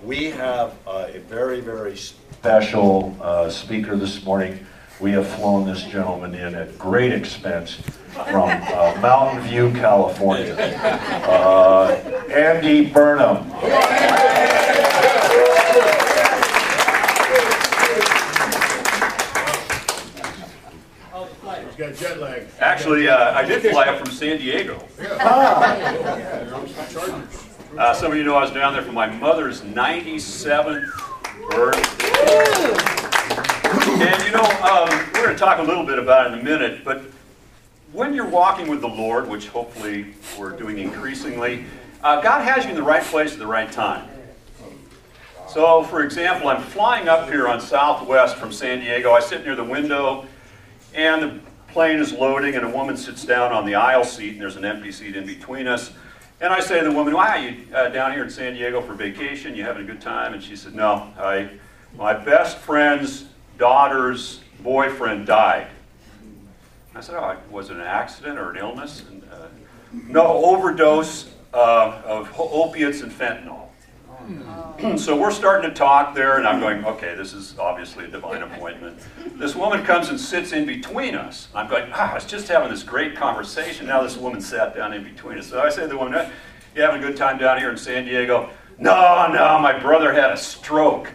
We have a very, very special speaker this morning. We have flown this gentleman in at great expense from Mountain View, California. Andy Burnham. He's got jet lag. Actually, I did fly up from San Diego. Some of you know I was down there for my mother's 97th birthday. And you know, we're going to talk a little bit about it in a minute, but when you're walking with the Lord, which hopefully we're doing increasingly, God has you in the right place at the right time. So, for example, I'm flying up here on Southwest from San Diego. I sit near the window, and the plane is loading, and a woman sits down on the aisle seat, and there's an empty seat in between us. And I say to the woman, "Why are you down here in San Diego for vacation? You having a good time?" And she said, "No, my best friend's daughter's boyfriend died." I said, "Oh, was it an accident or an illness?" And, no, overdose of opiates and fentanyl. So we're starting to talk there, and I'm going, okay, this is obviously a divine appointment. This woman comes and sits in between us. I'm going, I was just having this great conversation. Now this woman sat down in between us. So I say to the woman, "You having a good time down here in San Diego?" No, my brother had a stroke.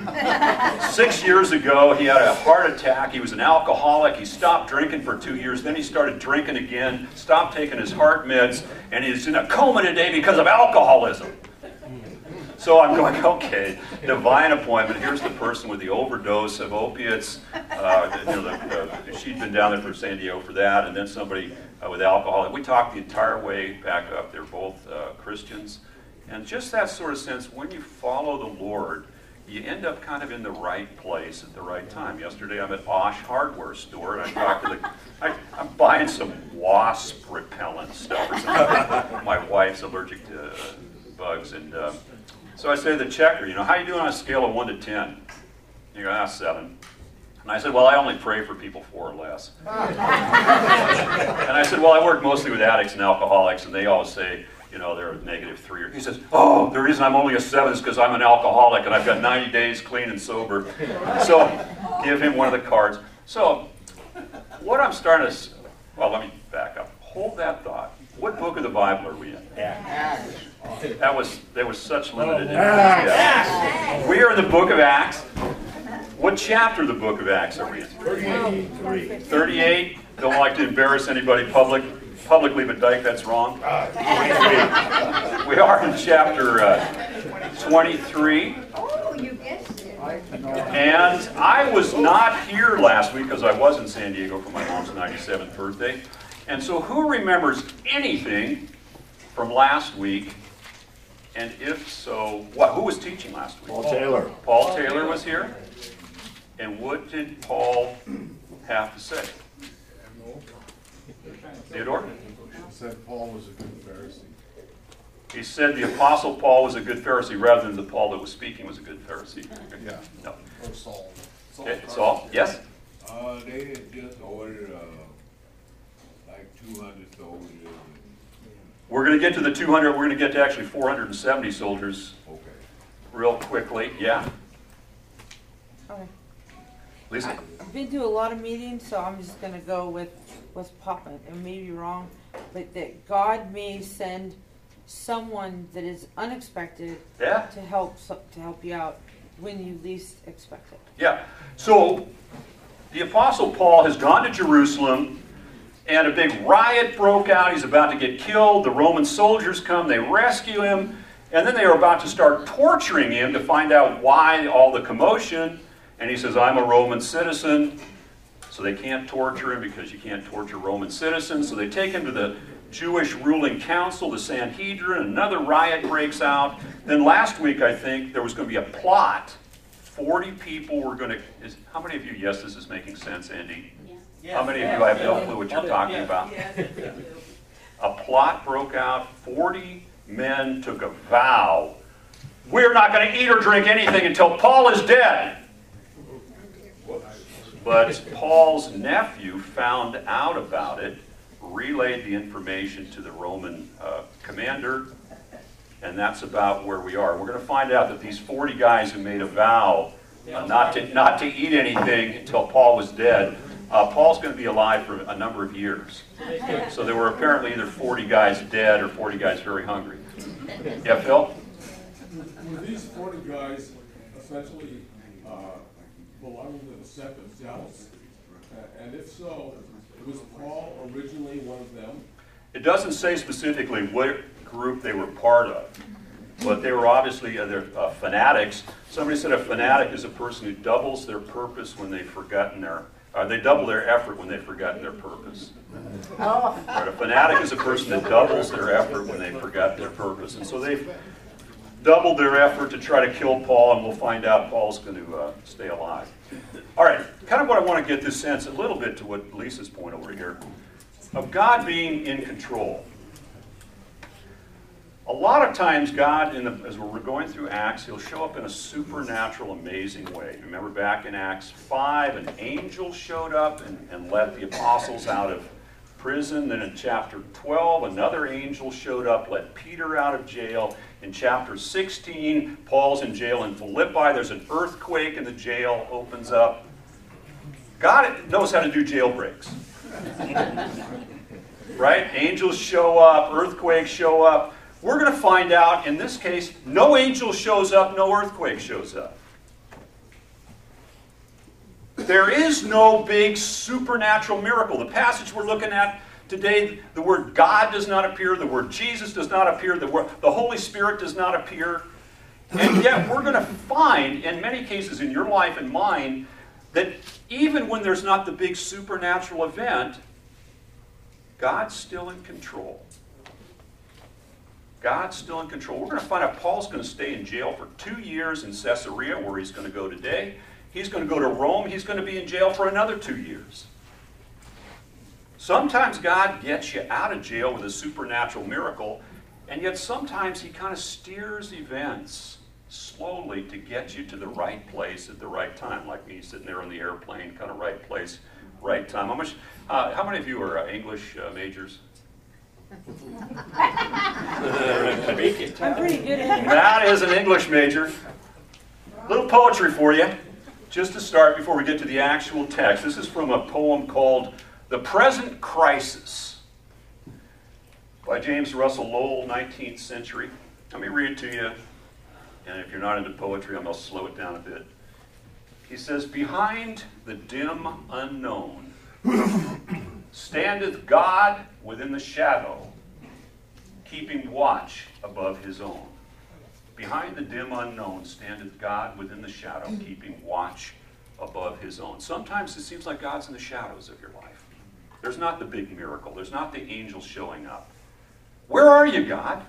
6 years ago, he had a heart attack. He was an alcoholic. He stopped drinking for 2 years. Then he started drinking again, stopped taking his heart meds, and he's in a coma today because of alcoholism. So I'm going, okay, divine appointment. Here's the person with the overdose of opiates. She'd been down there for San Diego for that, and then somebody with alcohol. We talked the entire way back up. They're both Christians. And just that sort of sense, when you follow the Lord, you end up kind of in the right place at the right time. Yesterday I'm at Osh Hardware Store, and I talked to I'm buying some wasp repellent stuff or something. My wife's allergic to bugs, and so I say to the checker, "How you doing on a scale of 1 to 10? You go, 7. And I said, "Well, I only pray for people 4 or less." And I said, "Well, I work mostly with addicts and alcoholics, and they always say, they're a -3. He says, "Oh, the reason I'm only a 7 is because I'm an alcoholic and I've got 90 days clean and sober." So give him one of the cards. So what I'm starting to, well, let me back up. Hold that thought. What book of the Bible are we in? Acts. There was such limited interest. We are in the book of Acts. What chapter of the book of Acts are we in? 38. 38. Don't like to embarrass anybody publicly, but Dyke, that's wrong. We are in chapter 23. Oh, you guessed it. And I was not here last week because I was in San Diego for my mom's 97th birthday. And so who remembers anything from last week? And if so, who was teaching last week? Paul Taylor. Paul Taylor was here. And what did Paul have to say? Theodore? He said Paul was a good Pharisee. He said the Apostle Paul was a good Pharisee rather than the Paul that was speaking was a good Pharisee. Yeah. No. Or Saul. Okay, Saul? Yes? They had just ordered like 200 soldiers. We're going to get to the 200. We're going to get to actually 470 soldiers Okay. real quickly. Yeah? Okay. Lisa? I've been to a lot of meetings, so I'm just going to go with what's popping. It may be wrong, but that God may send someone that is unexpected Yeah? to help you out when you least expect it. Yeah. So the Apostle Paul has gone to Jerusalem, and a big riot broke out. He's about to get killed. The Roman soldiers come. They rescue him. And then they are about to start torturing him to find out why all the commotion. And he says, "I'm a Roman citizen." So they can't torture him because you can't torture Roman citizens. So they take him to the Jewish ruling council, the Sanhedrin. Another riot breaks out. Then last week, I think, there was going to be a plot. 40 people were going to... How many of you, yes, this is making sense, Andy? Yes. How many of you have no clue what you're talking about? Yes. A plot broke out. 40 men took a vow. We're not going to eat or drink anything until Paul is dead. But Paul's nephew found out about it, relayed the information to the Roman commander, And that's about where we are. We're going to find out that these 40 guys who made a vow not to eat anything until Paul was dead, Paul's going to be alive for a number of years. So there were apparently either 40 guys dead or 40 guys very hungry. Yeah, Phil? Were these 40 guys essentially belonging to the sect of Zealots? And if so, was Paul originally one of them? It doesn't say specifically what group they were part of, but they were obviously they're fanatics. Somebody said a fanatic is a person who doubles their purpose when they've forgotten they double their effort when they've forgotten their purpose. Right, a fanatic is a person that doubles their effort when they've forgotten their purpose. And so they've doubled their effort to try to kill Paul, and we'll find out Paul's going to stay alive. All right, kind of what I want to get this sense a little bit to what Lisa's point over here, of God being in control. A lot of times God, as we're going through Acts, he'll show up in a supernatural, amazing way. Remember back in Acts 5, an angel showed up and let the apostles out of prison. Then in chapter 12, another angel showed up, let Peter out of jail. In chapter 16, Paul's in jail in Philippi. There's an earthquake and the jail opens up. God knows how to do jailbreaks. Right? Angels show up, earthquakes show up. We're going to find out, in this case, no angel shows up, no earthquake shows up. There is no big supernatural miracle. The passage we're looking at today, the word God does not appear, the word Jesus does not appear, the Holy Spirit does not appear. And yet we're going to find, in many cases in your life and mine, that even when there's not the big supernatural event, God's still in control. God's still in control. We're going to find out Paul's going to stay in jail for 2 years in Caesarea, where he's going to go today. He's going to go to Rome. He's going to be in jail for another 2 years. Sometimes God gets you out of jail with a supernatural miracle, and yet sometimes he kind of steers events slowly to get you to the right place at the right time, like me sitting there on the airplane, kind of right place, right time. How many of you are English majors? I'm pretty good at it. That is an English major. A little poetry for you, just to start before we get to the actual text. This is from a poem called The Present Crisis by James Russell Lowell, 19th century. Let me read it to you, and if you're not into poetry, I'm going to slow it down a bit. He says, "Behind the dim unknown standeth God within the shadow, keeping watch above his own." Behind the dim unknown standeth God within the shadow, keeping watch above his own. Sometimes it seems like God's in the shadows of your life. There's not the big miracle. There's not the angel showing up. Where are you, God?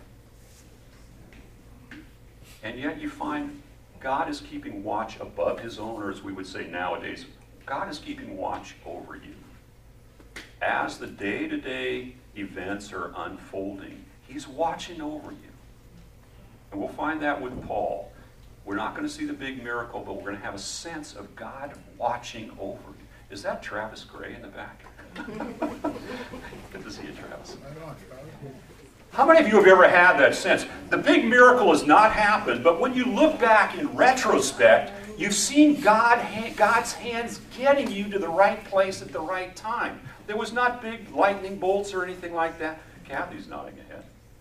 And yet you find God is keeping watch above his own, or as we would say nowadays, God is keeping watch over you. As the day-to-day events are unfolding, he's watching over you. And we'll find that with Paul. We're not going to see the big miracle, but we're going to have a sense of God watching over you. Is that Travis Gray in the back? Good to see you, Travis. How many of you have ever had that sense? The big miracle has not happened, but when you look back in retrospect, you've seen God's hands getting you to the right place at the right time. There was not big lightning bolts or anything like that. Kathy's nodding ahead.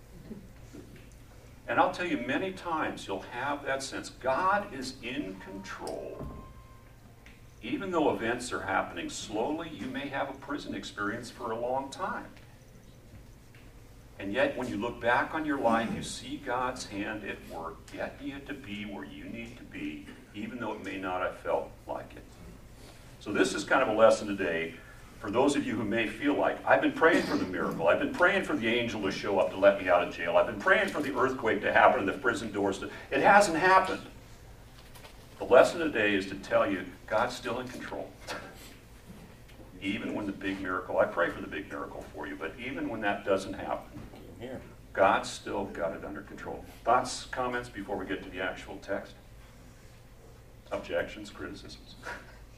And I'll tell you, many times you'll have that sense. God is in control. Even though events are happening slowly, you may have a prison experience for a long time. And yet, when you look back on your life, you see God's hand at work, getting you to be where you need to be, even though it may not have felt like it. So this is kind of a lesson today for those of you who may feel like, I've been praying for the miracle. I've been praying for the angel to show up to let me out of jail. I've been praying for the earthquake to happen and the prison doors to... It hasn't happened. The lesson today is to tell you, God's still in control. Even when the big miracle, I pray for the big miracle for you, but even when that doesn't happen, God's still got it under control. Thoughts, comments before we get to the actual text? Objections, criticisms?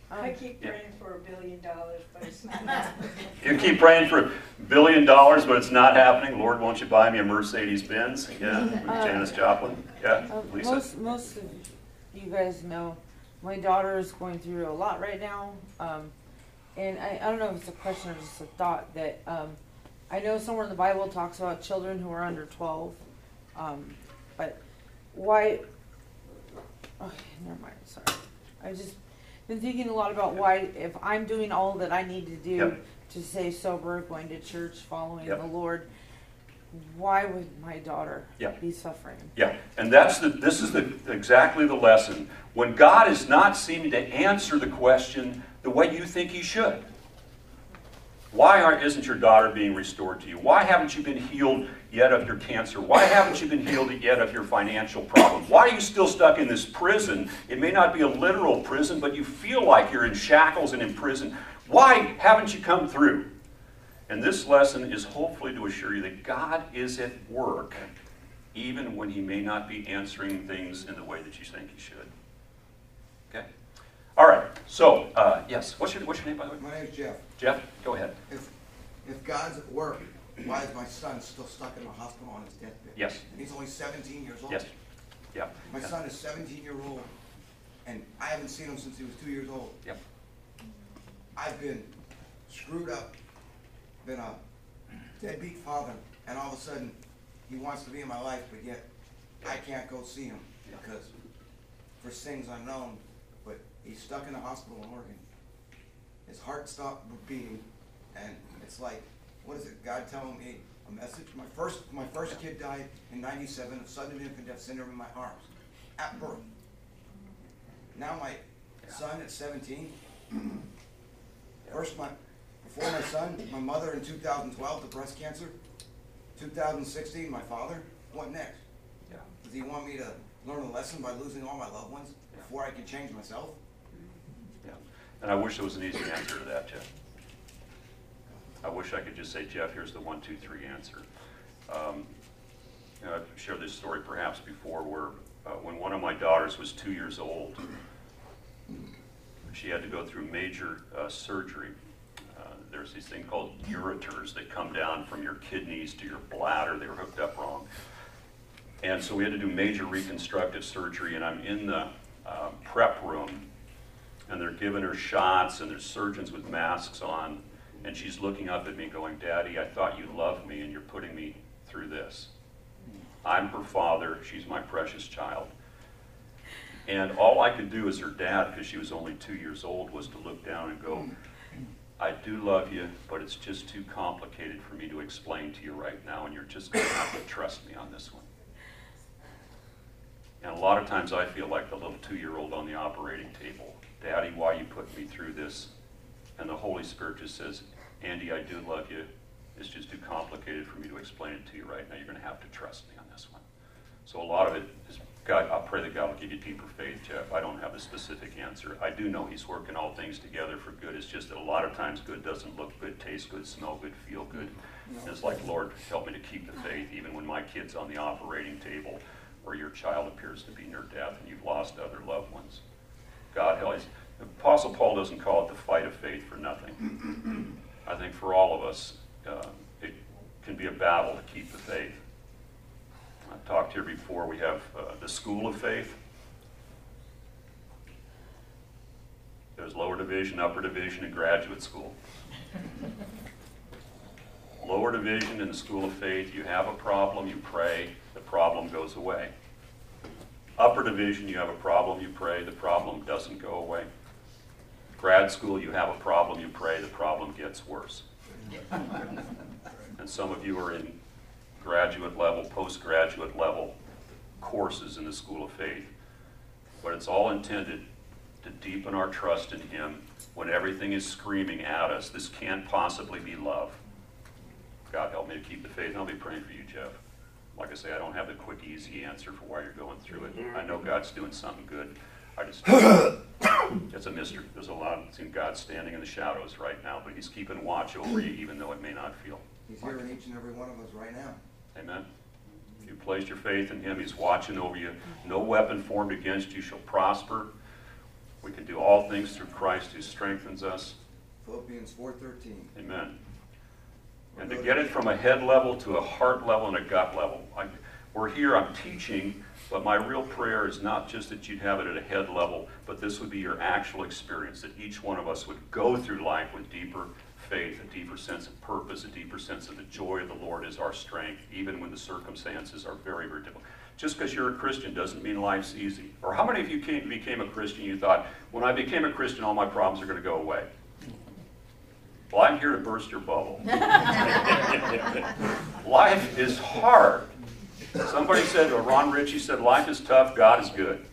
I keep praying for $1 billion, but it's not happening. You keep praying for $1 billion, but it's not happening. Lord, won't you buy me a Mercedes-Benz? Yeah, Janis Joplin. Yeah, Lisa. Most of you guys know my daughter is going through a lot right now. And I don't know if it's a question or just a thought that I know somewhere in the Bible it talks about children who are under 12. But why? Okay, never mind. Sorry. I've just been thinking a lot about why, if I'm doing all that I need to do Yep. to stay sober, going to church, following Yep. the Lord, why would my daughter Yep. be suffering? Yeah, and this is exactly the lesson. When God is not seeming to answer the question the way you think He should. Why isn't your daughter being restored to you? Why haven't you been healed yet of your cancer? Why haven't you been healed yet of your financial problems? Why are you still stuck in this prison? It may not be a literal prison, but you feel like you're in shackles and in prison. Why haven't you come through? And this lesson is hopefully to assure you that God is at work, even when He may not be answering things in the way that you think He should. Okay? All right. So, yes. What's your name, by the way? My name's Jeff. Jeff, go ahead. If God's at work, why is my son still stuck in the hospital on his deathbed? Yes. And he's only 17 years old. Yes. Yeah. My son is 17-year-old, and I haven't seen him since he was 2 years old. Yep. I've been screwed up, been a deadbeat father, and all of a sudden, he wants to be in my life, but yet I can't go see him because for things unknown, but he's stuck in the hospital in Oregon. His heart stopped beating, and it's like, what is it? God telling me a message? My first kid died in '97 of sudden infant death syndrome in my arms at birth. Now my son at 17. Before my son, my mother in 2012, the breast cancer. 2016, my father. What next? Yeah. Does he want me to learn a lesson by losing all my loved ones before I can change myself? Yeah. And I wish there was an easy answer to that, Jeff. I wish I could just say, Jeff, here's the 1, 2, 3 answer. I've shared this story perhaps before where when one of my daughters was 2 years old, she had to go through major surgery. There's this thing called ureters that come down from your kidneys to your bladder. They were hooked up wrong. And so we had to do major reconstructive surgery, and I'm in the prep room, and they're giving her shots, and there's surgeons with masks on, and she's looking up at me going, Daddy, I thought you loved me, and you're putting me through this. I'm her father. She's my precious child. And all I could do as her dad, because she was only 2 years old, was to look down and go, I do love you, but it's just too complicated for me to explain to you right now, and you're just going to have to trust me on this one. And a lot of times I feel like the little 2-year-old on the operating table. Daddy, why you put me through this? And the Holy Spirit just says, Andy, I do love you. It's just too complicated for me to explain it to you right now. You're going to have to trust me on this one. So a lot of it is, God, I pray that God will give you deeper faith, Jeff. I don't have a specific answer. I do know He's working all things together for good. It's just that a lot of times good doesn't look good, taste good, smell good, feel good. And it's like, Lord, help me to keep the faith even when my kid's on the operating table or your child appears to be near death and you've lost other loved ones. God help us. Apostle Paul doesn't call it the fight of faith for nothing. I think for all of us, it can be a battle to keep the faith. I've talked here before, we have the school of faith. There's lower division, upper division, and graduate school. Lower division in the school of faith, you have a problem, you pray, the problem goes away. Upper division, you have a problem, you pray, the problem doesn't go away. Grad school, you have a problem, you pray, the problem gets worse. And some of you are in graduate level, postgraduate level courses in the school of faith. But it's all intended to deepen our trust in Him when everything is screaming at us, this can't possibly be love. God help me to keep the faith. And I'll be praying for you, Jeff. Like I say, I don't have the quick, easy answer for why you're going through it. I know God's doing something good. It's a mystery. There's a lot of God standing in the shadows right now, but He's keeping watch over you, even though it may not feel. He's hearing each and every one of us right now. Amen. If you placed your faith in Him, He's watching over you. No weapon formed against you shall prosper. We can do all things through Christ who strengthens us. Philippians 4:13. Amen. And to get it from a head level to a heart level and a gut level. We're here, I'm teaching, but my real prayer is not just that you'd have it at a head level, but this would be your actual experience, that each one of us would go through life with deeper faith, a deeper sense of purpose, a deeper sense of the joy of the Lord is our strength, even when the circumstances are very, very difficult. Just because you're a Christian doesn't mean life's easy. Or how many of you became a Christian, you thought, when I became a Christian, all my problems are going to go away? Well, I'm here to burst your bubble. Life is hard. Somebody said, or Ron Ritchie said, life is tough, God is good.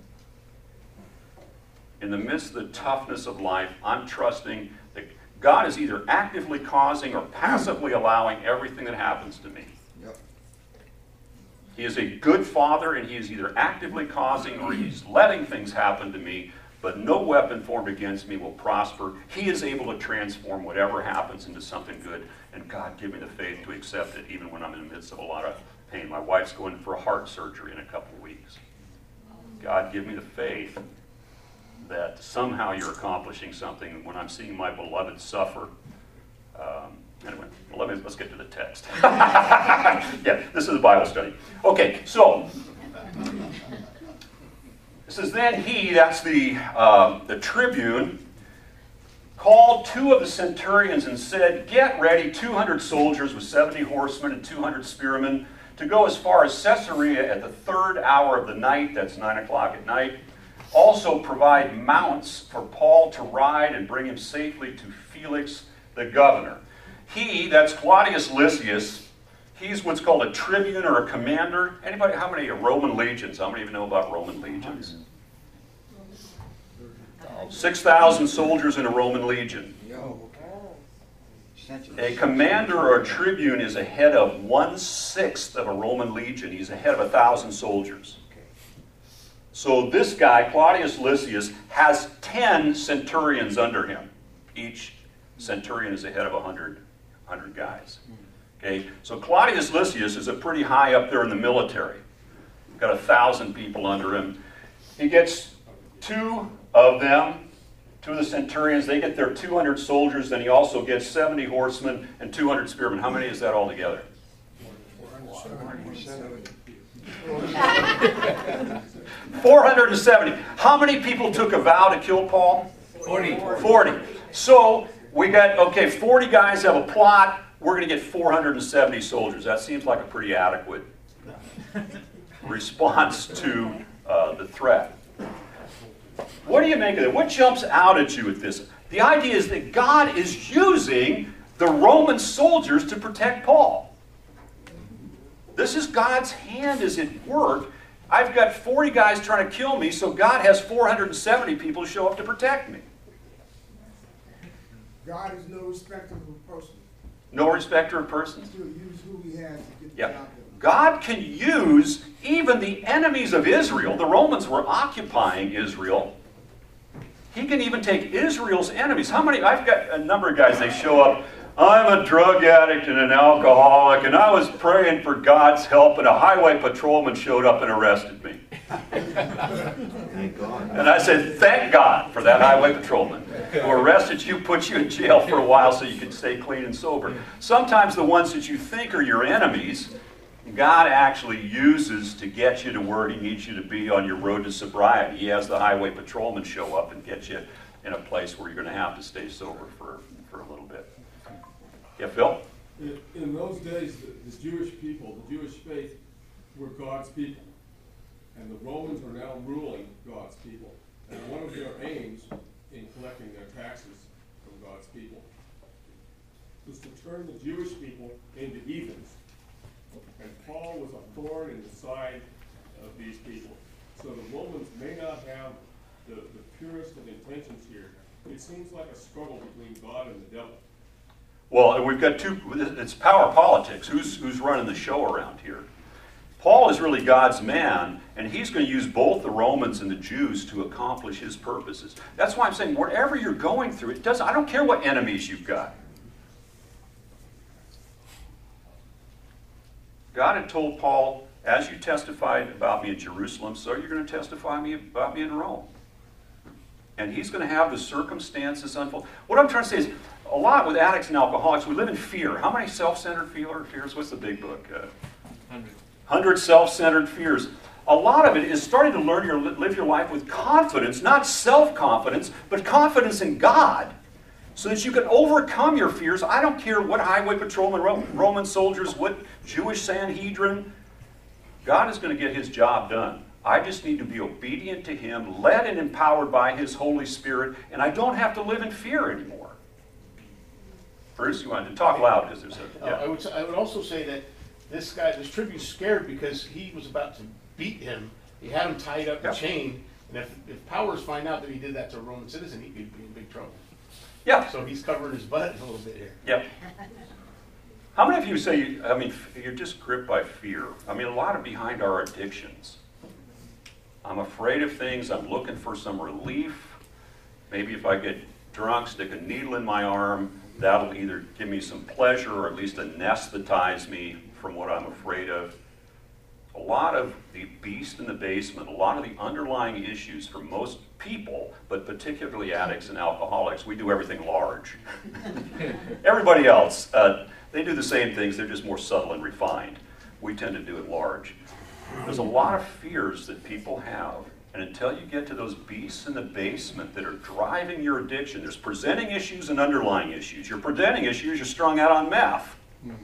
In the midst of the toughness of life, I'm trusting that God is either actively causing or passively allowing everything that happens to me. Yep. He is a good father, and he is either actively causing or he's letting things happen to me, but no weapon formed against me will prosper. He is able to transform whatever happens into something good, and God, give me the faith to accept it even when I'm in the midst of a lot of pain. My wife's going for a heart surgery in a couple of weeks. God, give me the faith that somehow you're accomplishing something when I'm seeing my beloved suffer. Anyway, let's get to the text. Yeah, this is a Bible study. Okay, so it says, then he, that's the tribune, called 2 of the centurions and said, get ready 200 soldiers with 70 horsemen and 200 spearmen to go as far as Caesarea at the 3rd hour of the night, that's 9 o'clock at night. Also provide mounts for Paul to ride and bring him safely to Felix the governor. He, that's Claudius Lysias, he's what's called a tribune or a commander. Anybody, how many are Roman legions? How many even know about Roman legions? 6,000 soldiers in a Roman legion. A commander or a tribune is a head of 1/6 of a Roman legion. He's a head of 1,000 soldiers. So this guy, Claudius Lysias, has 10 centurions under him. Each centurion is a head of 100 guys. Okay, so Claudius Lysias is a pretty high up there in the military. Got 1,000 people under him. He gets 2 of them. 2 of the centurions, they get their 200 soldiers, then he also gets 70 horsemen and 200 spearmen. How many is that altogether? 470. How many people took a vow to kill Paul? 40. So we got, 40 guys have a plot. We're going to get 470 soldiers. That seems like a pretty adequate response to the threat. What do you make of it? What jumps out at you at this? The idea is that God is using the Roman soldiers to protect Paul. This is God's hand is at work. I've got 40 guys trying to kill me, so God has 470 people who show up to protect me. God is no respecter of persons. No respecter of persons? He'll use who he has to get the Yeah. job done. God can use even the enemies of Israel. The Romans were occupying Israel. He can even take Israel's enemies. How many? I've got a number of guys, they show up. I'm a drug addict and an alcoholic, and I was praying for God's help, and a highway patrolman showed up and arrested me. And I said, thank God for that highway patrolman who arrested you, put you in jail for a while so you could stay clean and sober. Sometimes the ones that you think are your enemies, God actually uses to get you to where he needs you to be on your road to sobriety. He has the highway patrolman show up and get you in a place where you're going to have to stay sober for a little bit. Yeah, Phil? In those days, the Jewish people, the Jewish faith, were God's people. And the Romans are now ruling God's people. And one of their aims in collecting their taxes from God's people was to turn the Jewish people into heathens. And Paul was a thorn in the side of these people. So the Romans may not have the purest of intentions here. It seems like a struggle between God and the devil. Well, we've got it's power politics. Who's running the show around here? Paul is really God's man, and he's going to use both the Romans and the Jews to accomplish his purposes. That's why I'm saying wherever you're going through, I don't care what enemies you've got. God had told Paul, as you testified about me in Jerusalem, so you're going to testify about me in Rome. And he's going to have the circumstances unfold. What I'm trying to say is, a lot with addicts and alcoholics, we live in fear. How many self-centered fears? What's the big book? 100 self-centered fears. A lot of it is starting to live your life with confidence, not self-confidence, but confidence in God, so that you can overcome your fears. I don't care what highway patrolman, Roman soldiers, what Jewish Sanhedrin. God is going to get his job done. I just need to be obedient to him, led and empowered by his Holy Spirit, and I don't have to live in fear anymore. Bruce, you wanted to talk loud because there's a... Yeah. I would also say that this tribute's scared because he was about to beat him. He had him tied up and chained, and if Powers find out that he did that to a Roman citizen, he could be in big trouble. Yeah. So he's covering his butt a little bit here. Yep. How many of you say, you're just gripped by fear? A lot of behind our addictions. I'm afraid of things. I'm looking for some relief. Maybe if I get drunk, stick a needle in my arm, that'll either give me some pleasure or at least anesthetize me from what I'm afraid of. A lot of the beast in the basement, a lot of the underlying issues for most people, but particularly addicts and alcoholics, we do everything large. Everybody else, they do the same things, they're just more subtle and refined. We tend to do it large. There's a lot of fears that people have, and until you get to those beasts in the basement that are driving your addiction, there's presenting issues and underlying issues. Your presenting issues, you're strung out on meth.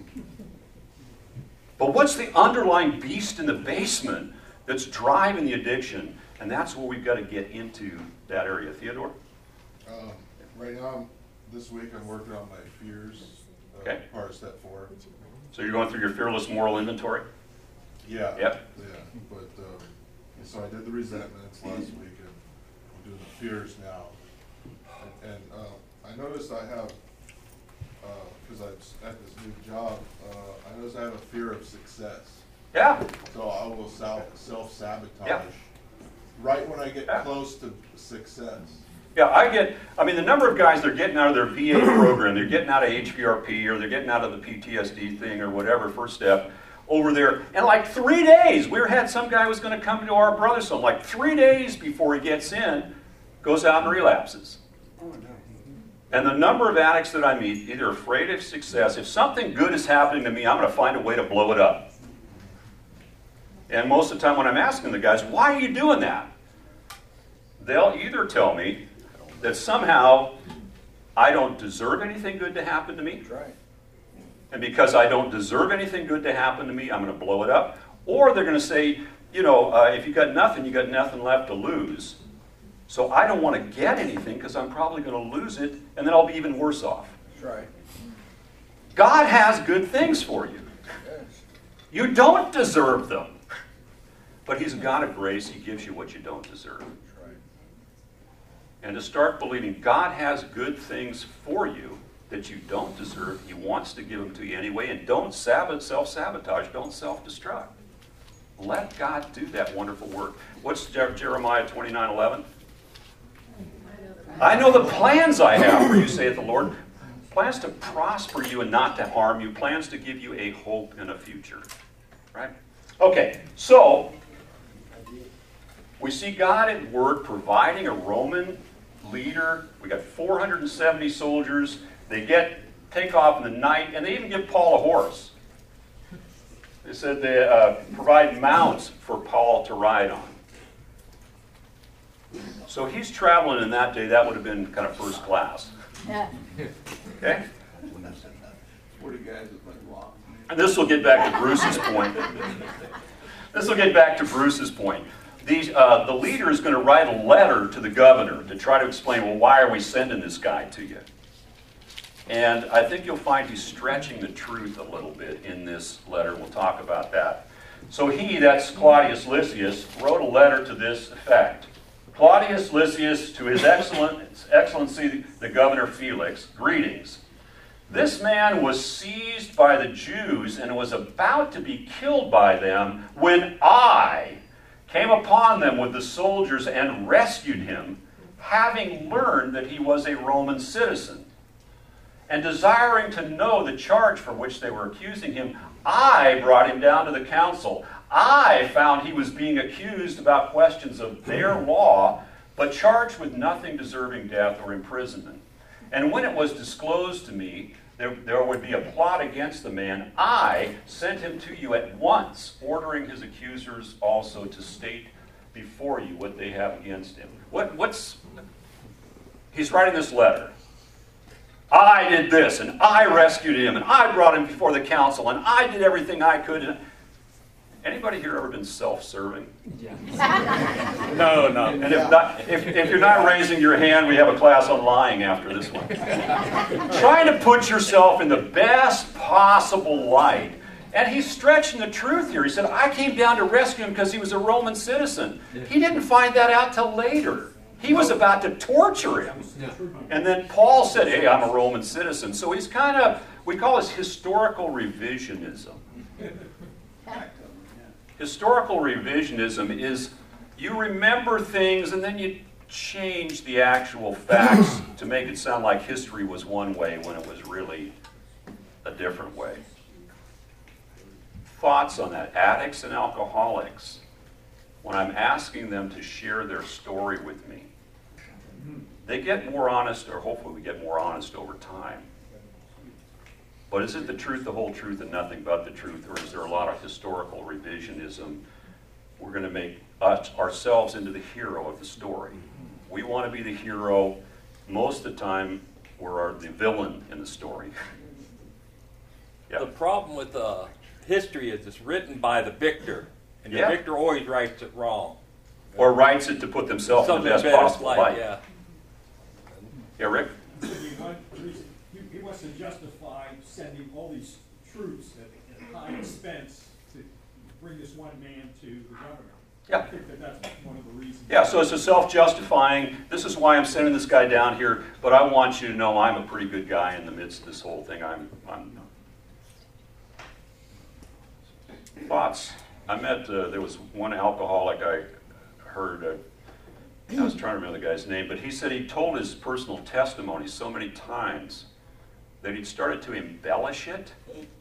But what's the underlying beast in the basement that's driving the addiction? And that's where we've got to get into that area. Theodore? Right now, this week, I'm working on my fears, Okay. part of step 4. So you're going through your fearless moral inventory? Yeah. Yep. Yeah. But so I did the resentments last week, and I'm doing the fears now. And I noticed I have, because I'm at this new job, I noticed I have a fear of success. Yeah. So I will self-sabotage Yeah. right when I get close to success. Yeah, the number of guys that are getting out of their VA program, they're getting out of HVRP, or they're getting out of the PTSD thing, or whatever, first step, over there. And like 3 days, we had some guy was going to come to our brother's home, like 3 days before he gets in, goes out and relapses. And the number of addicts that I meet, either afraid of success, if something good is happening to me, I'm going to find a way to blow it up. And most of the time when I'm asking the guys, why are you doing that? They'll either tell me that somehow I don't deserve anything good to happen to me. That's right. And because I don't deserve anything good to happen to me, I'm going to blow it up. Or they're going to say, if you got nothing left to lose. So I don't want to get anything because I'm probably going to lose it, and then I'll be even worse off. That's right. God has good things for you. Yes. You don't deserve them. But he's a God of grace. He gives you what you don't deserve. That's right. And to start believing God has good things for you that you don't deserve, he wants to give them to you anyway, and don't self-sabotage, don't self-destruct. Let God do that wonderful work. What's Jeremiah 29:11? I know the plans I have for you, saith the Lord. Plans to prosper you and not to harm you. Plans to give you a hope and a future. Right? Okay, so we see God at work providing a Roman leader. We got 470 soldiers. They take off in the night, and they even give Paul a horse. They said they provide mounts for Paul to ride on. So he's traveling in that day. That would have been kind of first class. Okay? 40 guys with my walk. And this will get back to Bruce's point. The leader is going to write a letter to the governor to try to explain, well, why are we sending this guy to you? And I think you'll find he's stretching the truth a little bit in this letter. We'll talk about that. So that's Claudius Lysias, wrote a letter to this effect. Claudius Lysias, to his excellency, the governor Felix, greetings. This man was seized by the Jews and was about to be killed by them when I came upon them with the soldiers and rescued him, having learned that he was a Roman citizen. And desiring to know the charge for which they were accusing him, I brought him down to the council. I found he was being accused about questions of their law, but charged with nothing deserving death or imprisonment. And when it was disclosed to me there would be a plot against the man, I sent him to you at once, ordering his accusers also to state before you what they have against him. He's writing this letter. I did this, and I rescued him, and I brought him before the council, and I did everything I could. Anybody here ever been self-serving? Yeah. No. And if you're not raising your hand, we have a class on lying after this one. Trying to put yourself in the best possible light. And he's stretching the truth here. He said, I came down to rescue him because he was a Roman citizen. He didn't find that out till later. He was about to torture him. And then Paul said, hey, I'm a Roman citizen. So he's kind of, we call this historical revisionism. Historical revisionism is you remember things and then you change the actual facts to make it sound like history was one way when it was really a different way. Thoughts on that? Addicts and alcoholics. When I'm asking them to share their story with me, they get more honest, or hopefully we get more honest over time. But is it the truth, the whole truth, and nothing but the truth, or is there a lot of historical revisionism? We're going to make ourselves into the hero of the story. We want to be the hero. Most of the time, we're the villain in the story. Yeah. The problem with history is it's written by the victor, and the victor always writes it wrong. Or writes it to put themselves in the best possible light. Yeah. Yeah, Rick? He wants to justify sending all these troops at high expense to bring this one man to the governor. Yeah. I think that's one of the reasons. Yeah, so it's a self-justifying, this is why I'm sending this guy down here, but I want you to know I'm a pretty good guy in the midst of this whole thing. Thoughts? I met, there was one alcoholic I heard, I was trying to remember the guy's name, but he said he told his personal testimony so many times that he'd started to embellish it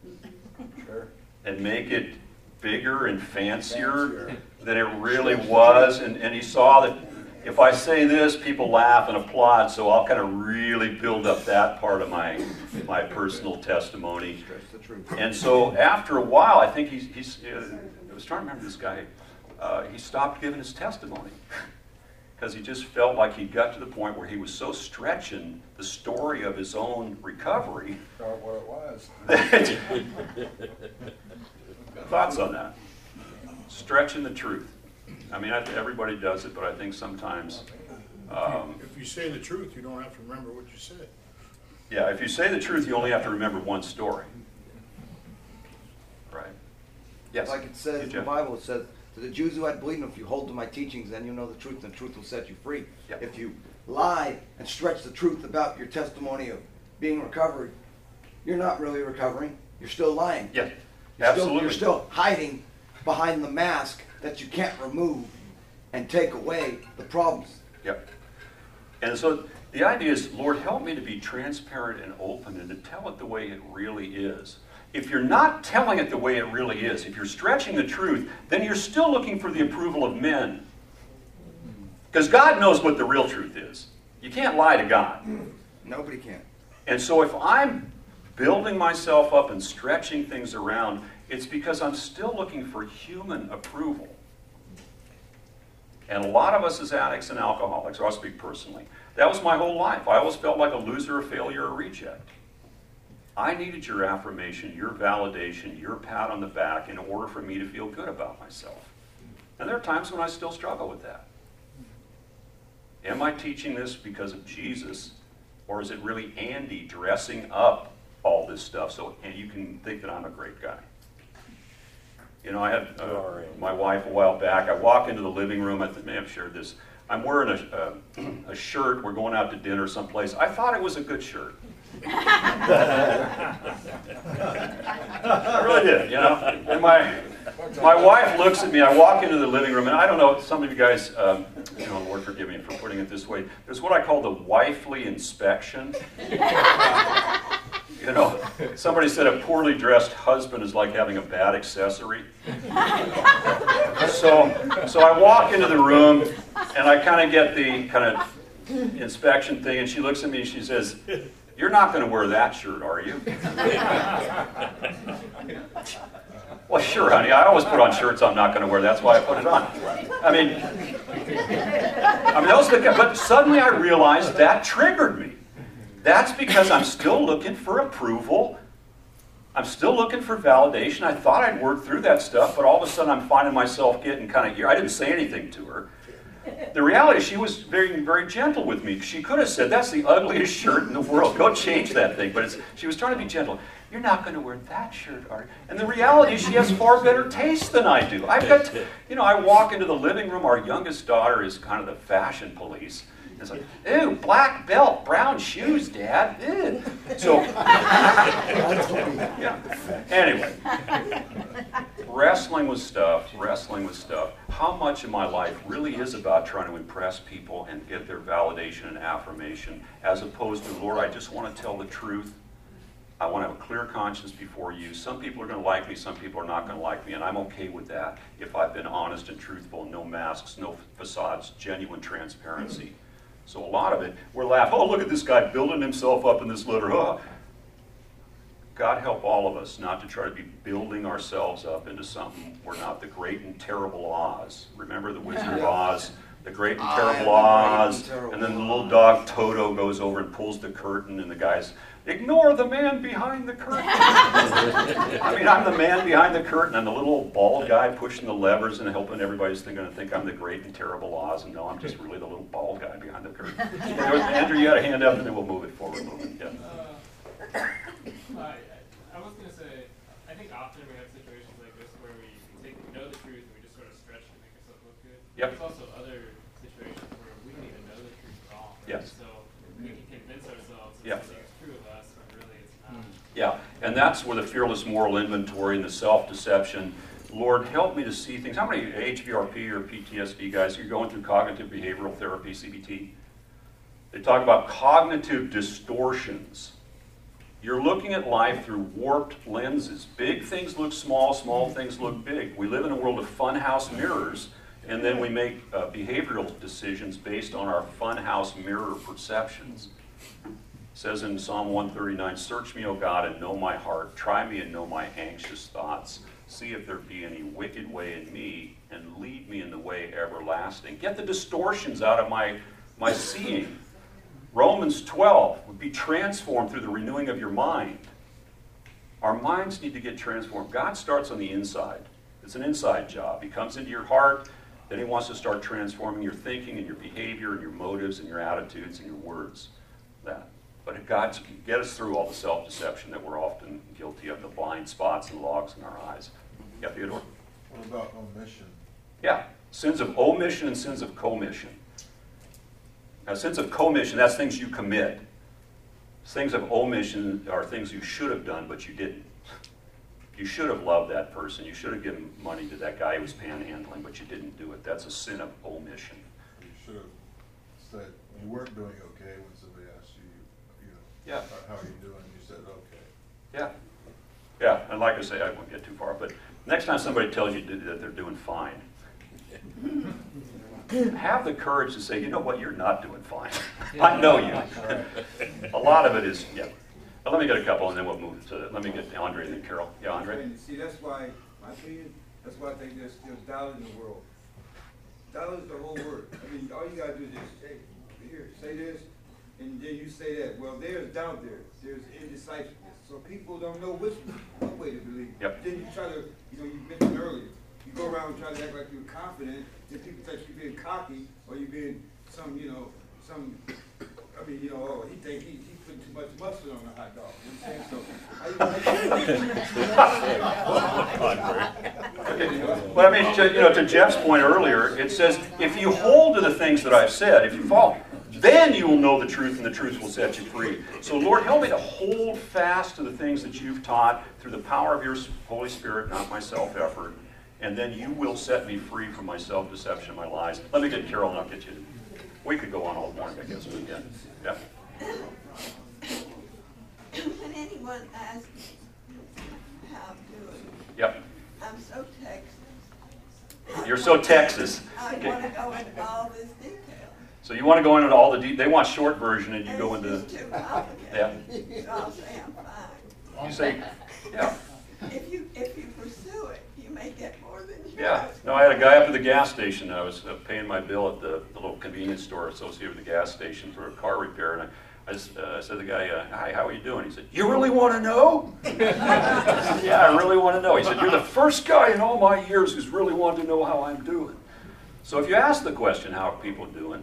and make it bigger and fancier than it really was. And he saw that if I say this, people laugh and applaud, so I'll kind of really build up that part of my personal testimony. And so after a while, I think I was trying to remember this guy, he stopped giving his testimony. Because he just felt like he got to the point where he was so stretching the story of his own recovery. What it was. Thoughts on that? Stretching the truth. I mean, everybody does it, but I think sometimes... if you say the truth, you don't have to remember what you said. Yeah, if you say the truth, you only have to remember one story. Right. Yes. Like it says in the Bible, it says, to the Jews who had believed, if you hold to my teachings, then you'll know the truth, and the truth will set you free. Yep. If you lie and stretch the truth about your testimony of being recovered, you're not really recovering. You're still lying. Yeah, absolutely. You're still hiding behind the mask that you can't remove and take away the problems. Yep. And so the idea is, Lord, help me to be transparent and open and to tell it the way it really is. If you're not telling it the way it really is, if you're stretching the truth, then you're still looking for the approval of men. Because God knows what the real truth is. You can't lie to God. Nobody can. And so if I'm building myself up and stretching things around, it's because I'm still looking for human approval. And a lot of us as addicts and alcoholics, or I'll speak personally, that was my whole life. I always felt like a loser, a failure, a reject. I needed your affirmation, your validation, your pat on the back in order for me to feel good about myself. And there are times when I still struggle with that. Am I teaching this because of Jesus, or is it really Andy dressing up all this stuff and you can think that I'm a great guy? You know, I had my wife a while back. I walk into the living room. I may have shared this. I'm wearing a shirt. We're going out to dinner someplace. I thought it was a good shirt. I really did, you know. And my wife looks at me. I walk into the living room, and I don't know. Some of you guys, Lord forgive me for putting it this way. There's what I call the wifely inspection. You know, somebody said a poorly dressed husband is like having a bad accessory. So I walk into the room, And I kind of get the kind of inspection thing, and she looks at me and she says, "You're not going to wear that shirt, are you?" Well, sure, honey. I always put on shirts I'm not going to wear. That's why I put it on. I mean, that was but suddenly I realized that triggered me. That's because I'm still looking for approval. I'm still looking for validation. I thought I'd worked through that stuff, but all of a sudden I'm finding myself getting kind of... I didn't say anything to her. The reality is she was very, very gentle with me. She could have said, "That's the ugliest shirt in the world. Go change that thing." But she was trying to be gentle. "You're not going to wear that shirt, are you?" And the reality is she has far better taste than I do. I've got, I walk into the living room. Our youngest daughter is kind of the fashion police. It's like, "Ew, black belt, brown shoes, Dad. Ew." So, yeah. Anyway, wrestling with stuff. How much of my life really is about trying to impress people and get their validation and affirmation, as opposed to, "Lord, I just want to tell the truth. I want to have a clear conscience before you. Some people are going to like me, some people are not going to like me, and I'm okay with that if I've been honest and truthful, no masks, no facades, genuine transparency." So a lot of it, we're laughing, "Oh, look at this guy building himself up in this litter." Oh. God help all of us not to try to be building ourselves up into something we're not. The great and terrible Oz. Remember the Wizard of Oz? The great and terrible Oz. And then the little dog Toto goes over and pulls the curtain, and the guy's, "Ignore the man behind the curtain." I mean, I'm the man behind the curtain. I'm the little bald guy pushing the levers and helping everybody's going to think I'm the great and terrible Oz, and no, I'm just really the little bald guy behind the curtain. Anyway, Andrew, you got a hand up, and then we'll move it forward a little bit. Yeah. I was going to say, I think often we have situations like this where we know the truth and we just sort of stretch to make ourselves look good. Yep. There's also other situations where we don't even know the truth at all. Right? Yes. So we can convince ourselves that Yep. something is true of us when really it's not. Yeah, and that's where the fearless moral inventory and the self-deception. Lord, help me to see things. How many HVRP or PTSD guys are going through cognitive behavioral therapy, CBT? They talk about cognitive distortions. You're looking at life through warped lenses. Big things look small, small things look big. We live in a world of funhouse mirrors, and then we make behavioral decisions based on our funhouse mirror perceptions. It says in Psalm 139, "Search me, O God, and know my heart. Try me and know my anxious thoughts. See if there be any wicked way in me, and lead me in the way everlasting." Get the distortions out of my seeing. Romans 12 would be transformed through the renewing of your mind. Our minds need to get transformed. God starts on the inside. It's an inside job. He comes into your heart, then he wants to start transforming your thinking and your behavior and your motives and your attitudes and your words. That. But God can get us through all the self-deception that we're often guilty of, the blind spots and logs in our eyes. Yeah, Theodore? What about omission? Yeah, sins of omission and sins of commission. Now, sins of commission, that's things you commit. Things of omission are things you should have done, but you didn't. You should have loved that person. You should have given money to that guy who was panhandling, but you didn't do it. That's a sin of omission. You should have said you weren't doing okay when somebody asked you, Yeah. how are you doing? You said okay. Yeah. Yeah, and like I say, I won't get too far, but next time somebody tells you that they're doing fine, have the courage to say, "You know what, you're not doing fine." I know you. A lot of it is, yeah. But let me get a couple and then we'll move to, let me get Andre and then Carol. Yeah, Andre? And see, that's why, my opinion, that's why I think there's doubt in the world. Doubt is the whole word. I mean, all you gotta do is just, hey, here, say this, and then you say that. Well, there's doubt there. There's indecisiveness. So people don't know which way to believe. Yep. Then you try to, you mentioned earlier, you go around and try to act like you're confident, then people think you're being cocky, or you're being oh, he think he put too much mustard on the hot dog. You know what I'm saying? So, But I mean, to Jeff's point earlier, it says, if you hold to the things that I've said, if you follow, then you will know the truth, and the truth will set you free. So Lord, help me to hold fast to the things that you've taught through the power of your Holy Spirit, not my self-effort, and then you will set me free from my self-deception, my lies. Let me get Carol, and I'll get you. We could go on all morning, I guess, we can. Yeah. When anyone asks me how I'm doing, Yep. I'm so Texas. You're so Texas. I want to go into all this So you want to go into all the they want short version, and you go into It's too complicated. So I'll say I'm fine. you say, yeah. If you pursue it, you may get more than you. Yeah, no, I had a guy up at the gas station. I was paying my bill at the little convenience store associated with the gas station for a car repair, and I said to the guy, "Hi, how are you doing?" He said, "You really want to know?" I said, "Yeah, I really want to know." He said, "You're the first guy in all my years who's really wanted to know how I'm doing." So if you ask the question, "How are people doing?"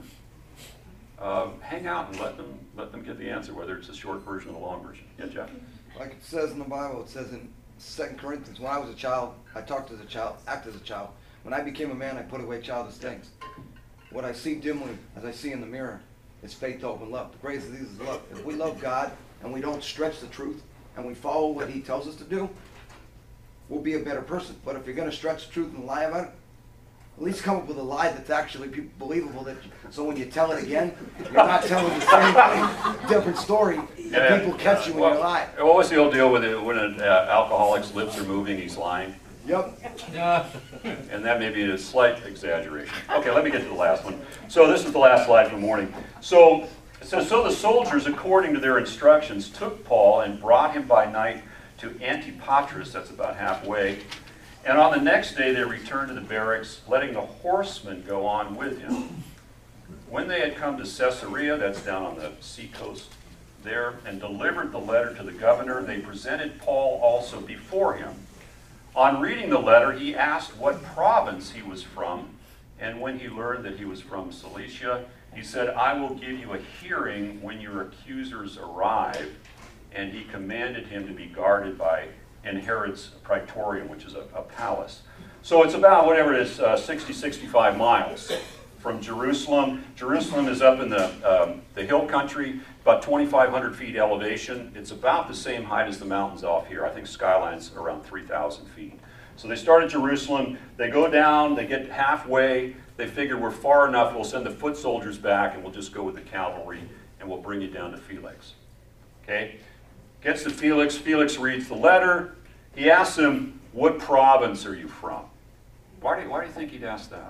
Hang out and let them get the answer, whether it's the short version or the long version. Yeah, Jeff. Like it says in the Bible, it says in 2 Corinthians, when I was a child, I talked as a child, acted as a child. When I became a man, I put away childish things. What I see dimly, as I see in the mirror, is faith, hope, and love. The greatest of these is love. If we love God and we don't stretch the truth and we follow what He tells us to do, we'll be a better person. But if you're going to stretch the truth and lie about it, at least come up with a lie that's actually believable. So when you tell it again, you're not telling the same thing, different story. Yeah. People catch you when you lie. What was the old deal with it when an alcoholic's lips are moving, he's lying? Yep. And that may be a slight exaggeration. Okay, let me get to the last one. So this is the last slide for the morning. So it says, so the soldiers, according to their instructions, took Paul and brought him by night to Antipatris, that's about halfway. And on the next day they returned to the barracks, letting the horsemen go on with him. When they had come to Caesarea, that's down on the seacoast there, and delivered the letter to the governor, they presented Paul also before him. On reading the letter, he asked what province he was from, and when he learned that he was from Cilicia, he said, "I will give you a hearing when your accusers arrive," and he commanded him to be guarded in Herod's praetorium, which is a palace. So it's about, whatever it is, 65 miles from Jerusalem. Jerusalem is up in the hill country, about 2,500 feet elevation. It's about the same height as the mountains off here. I think Skyline's around 3,000 feet. So they start at Jerusalem, they go down, they get halfway, they figure we're far enough, we'll send the foot soldiers back and we'll just go with the cavalry and we'll bring you down to Felix. Okay? Gets to Felix, Felix reads the letter, he asks him, "What province are you from?" Why do you think he'd ask that?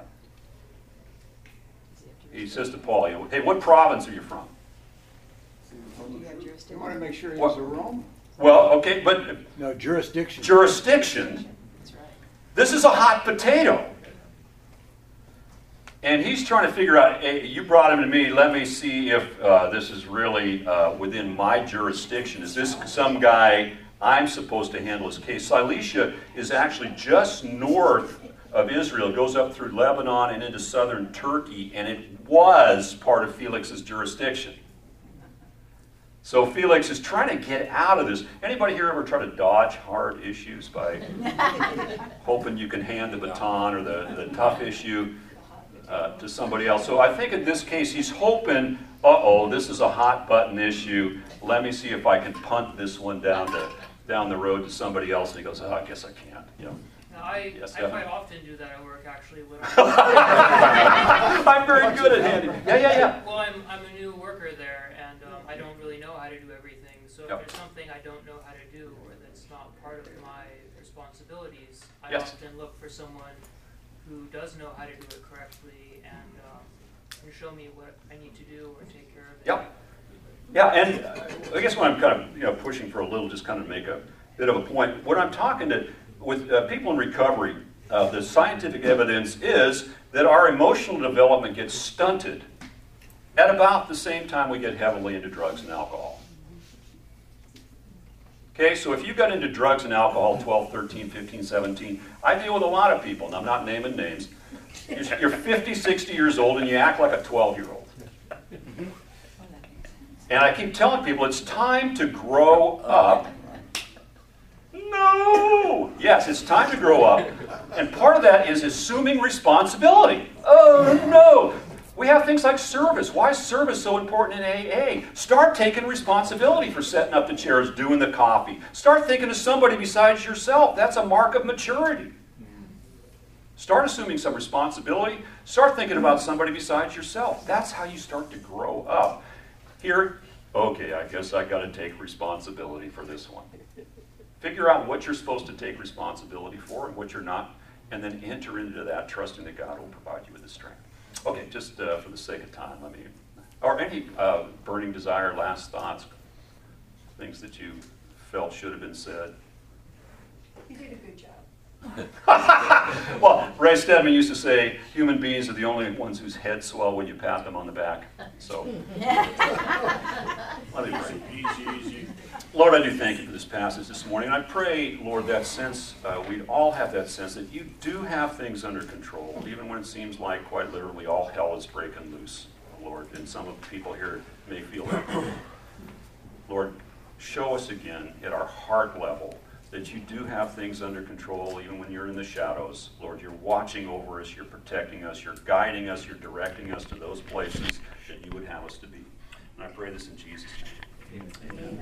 He says to Paul, "Hey, what province are you from?" You want to make sure he's What? a Roman? Well, okay, but No, jurisdiction. jurisdiction, this is a hot potato. And he's trying to figure out, hey, you brought him to me, let me see if this is really within my jurisdiction. Is this some guy I'm supposed to handle his case? Cilicia is actually just north of Israel. It goes up through Lebanon and into southern Turkey, and it was part of Felix's jurisdiction. So Felix is trying to get out of this. Anybody here ever try to dodge hard issues by hoping you can hand the baton or the tough issue to somebody else? So I think in this case he's hoping, this is a hot button issue. Let me see if I can punt this one down the road to somebody else. And he goes, I guess I can't. No, I quite often do that at work, actually. When I'm very good at handing. Yeah. Well, I'm a new worker there, and I don't really know how to do everything. So if there's something I don't know how to do or that's not part of my responsibilities, I often look for someone who does know how to do it correctly and show me what I need to do or take care of it. Yep. Yeah, and I guess what I'm kind of pushing for a little, just kind of make a bit of a point. When I'm talking with people in recovery, the scientific evidence is that our emotional development gets stunted at about the same time we get heavily into drugs and alcohol. Okay, so if you got into drugs and alcohol 12, 13, 15, 17, I deal with a lot of people, and I'm not naming names. You're 50, 60 years old, and you act like a 12-year-old. And I keep telling people it's time to grow up. No! Yes, it's time to grow up. And part of that is assuming responsibility. Oh, no! We have things like service. Why is service so important in AA? Start taking responsibility for setting up the chairs, doing the coffee. Start thinking of somebody besides yourself. That's a mark of maturity. Start assuming some responsibility. Start thinking about somebody besides yourself. That's how you start to grow up. Here, okay, I guess I got to take responsibility for this one. Figure out what you're supposed to take responsibility for and what you're not, and then enter into that trusting that God will provide you with the strength. Okay, just for the sake of time, let me, or any burning desire, last thoughts, things that you felt should have been said. You did a good job. Well, Ray Stedman used to say, human beings are the only ones whose heads swell when you pat them on the back. So, let me pray. Easy. Lord, I do thank you for this passage this morning. And I pray, Lord, that sense, we all have that sense that you do have things under control, even when it seems like quite literally all hell is breaking loose, Lord. And some of the people here may feel that. Lord, show us again at our heart level that you do have things under control even when you're in the shadows. Lord, you're watching over us, you're protecting us, you're guiding us, you're directing us to those places that you would have us to be. And I pray this in Jesus' name. Amen.